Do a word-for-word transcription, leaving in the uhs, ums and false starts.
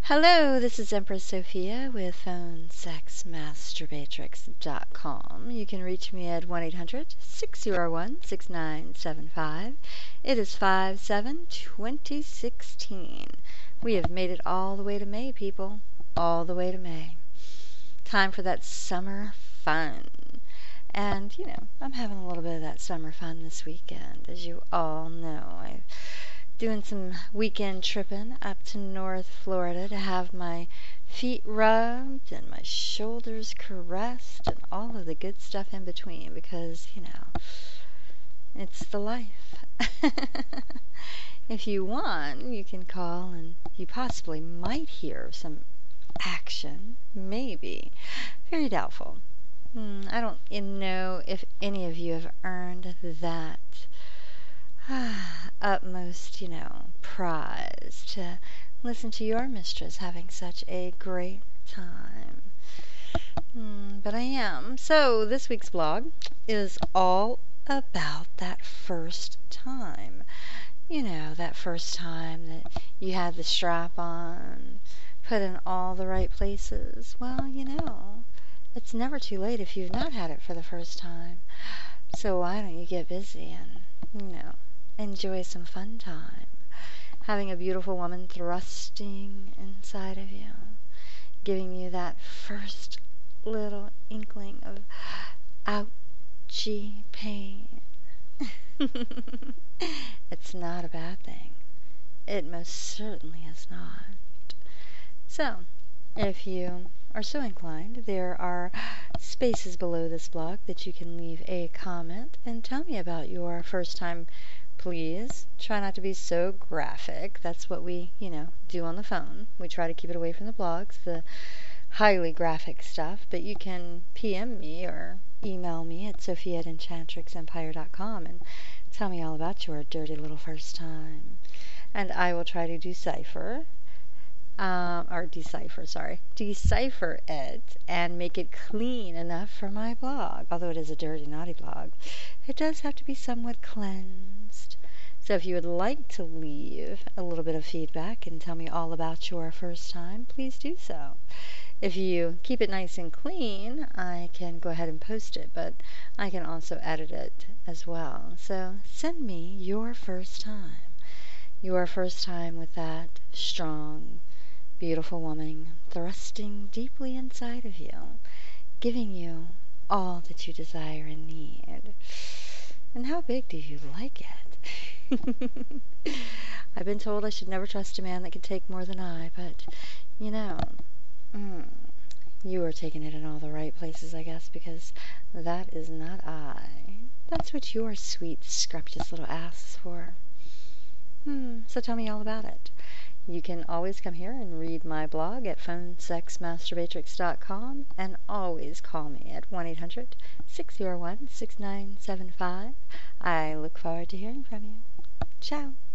Hello, this is Empress Sophia with phone sex masturbatrix dot com. You can reach me at one eight hundred, six oh one, six nine seven five. It is five seven twenty sixteen. We have made it all the way to May, people. All the way to May. Time for that summer fun. And, you know, I'm having a little bit of that summer fun this weekend, as you all know. I've doing some weekend tripping up to North Florida to have my feet rubbed and my shoulders caressed and all of the good stuff in between because, you know, it's the life. If you want, you can call and you possibly might hear some action. Maybe. Very doubtful. Hmm, I don't know if any of you have earned that utmost, you know, prize to listen to your mistress having such a great time. Mm, but I am. So this week's blog is all about that first time. You know, that first time that you had the strap on, put in all the right places. Well, you know, it's never too late if you've not had it for the first time. So why don't you get busy and, you know, enjoy some fun time. Having a beautiful woman thrusting inside of you, giving you that first little inkling of ouchy pain. It's not a bad thing. It most certainly is not. So, if you are so inclined, there are spaces below this blog that you can leave a comment and tell me about your first time. Please try not to be so graphic. That's what we, you know, do on the phone. We try to keep it away from the blogs, the highly graphic stuff. But you can P M me or email me at sophia at enchantrix empire dot com and tell me all about your dirty little first time. And I will try to decipher, um, or decipher, sorry, decipher it and make it clean enough for my blog. Although it is a dirty, naughty blog, it does have to be somewhat cleansed. So if you would like to leave a little bit of feedback and tell me all about your first time, please do so. If you keep it nice and clean, I can go ahead and post it, but I can also edit it as well. So send me your first time. Your first time with that strong, beautiful woman thrusting deeply inside of you, giving you all that you desire and need. And how big do you like it? I've been told I should never trust a man that can take more than I, but, you know, mm, you are taking it in all the right places, I guess, because that is not I. That's what your sweet, scrumptious little ass is for. Hmm, so tell me all about it. You can always come here and read my blog at phone sex masturbatrix dot com and always call me at one eight hundred, six oh one, six nine seven five. I look forward to hearing from you. Ciao.